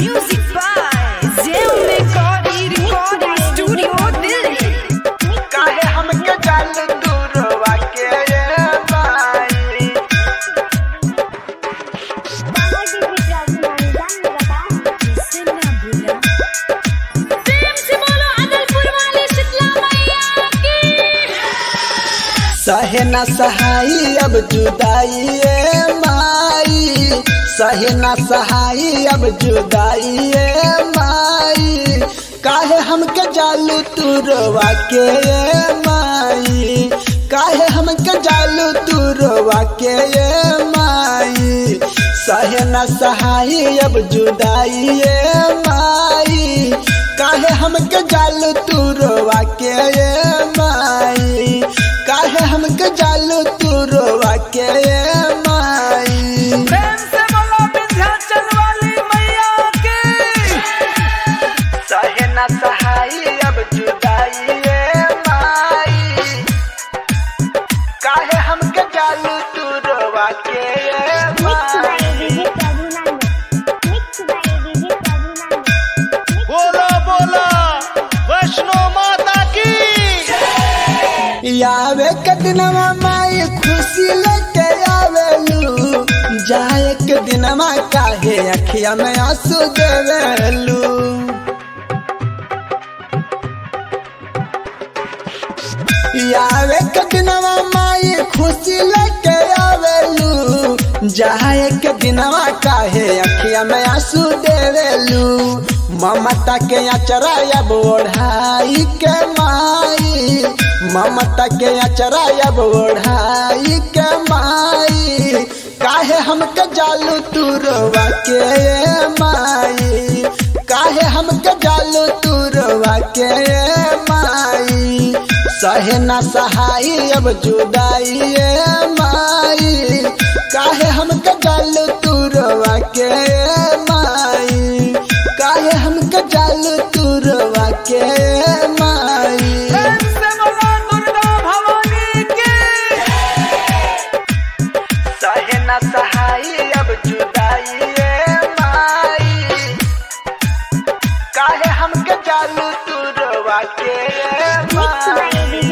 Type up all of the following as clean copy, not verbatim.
Music by Zem Recording Studio Delhi. काहे हमके जाल दूरवा के माई प्रेम से बोलो अदलपुर वाली शीतला मैया की। सहे न सहाई अब जुदाई माई, सहे न सहाई अब जुदाई माई। काहे हमके जालू तुरवा के माई, काहे हमके जालू तुरवा के माई। सहे न सहाई अब जुदाई माई, काहे हमके जालू तुरवा के माई, काहे हमके जालू तुरवा के माई। प्रेम से बोलो विंध्याचल वाली मैया की। सहे न सहाई अब जुदाई माई, काहे हमके जालू तुरवा के माई। बोलो बोलो वैष्णो माता की। आवे के दिनमा माई खुशी लेके आवेलू, जाए के दिनमा काहे अखिया में आंसू देवेलू। आवे के दिनमा माई खुशी लेके आवेलू, जाए के दिनमा काहे अखिया में आंसू देवेलू। ममता के अचरा अब ओढ़ाई के माई, ममता के अचरा अब ओढ़ाई के माई। काहे हमके जालू तुरवा के माई, काहे हमके जालू तुरवा के माई। सहे न सहाई अब जुदाई माई, काहे हमके जालू तुरवा के माई, काहे हमके जालू तुरवा के माई। प्रेम से बोलो दुर्गा भवानी की। सहे न सहाई अब जुदाई माई, काहे हमके जालू तुरवा के माई।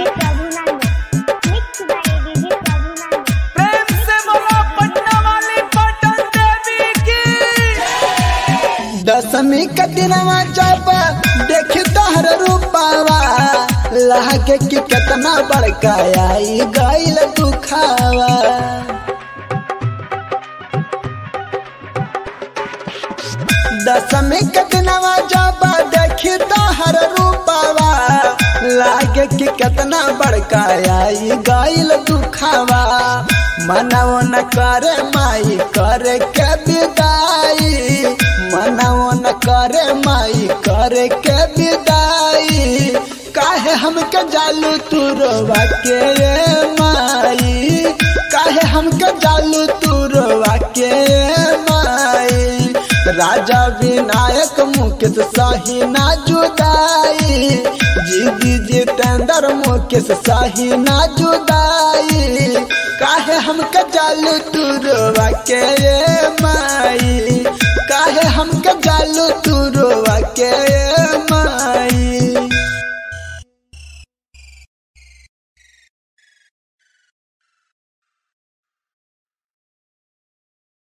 प्रेम से बोलो पटना वाली पटन देवी की। दशमी का दिनवा जब देखी तोहर रूपावा, लागे कि कितना बड़का आई गईल दुखावा। दशमी के दिनवा जब देखी तोहर रूपावा, लागे कि कितना बड़का आई गईल दुखावा। मनाओ न करे माई करे के विदाई, मनाओ न करे माई करे के विदाई। काहे हमके जालू तुरवा के माई, काहे हमके जालू तुरवा के माई। राजा विनायक मुकेश सही ना जुदाई, जीदी जितेंद्र मुकेश सही ना जुदाई। काहे हमके जालू तुरवा के माई, काहे हमके जालू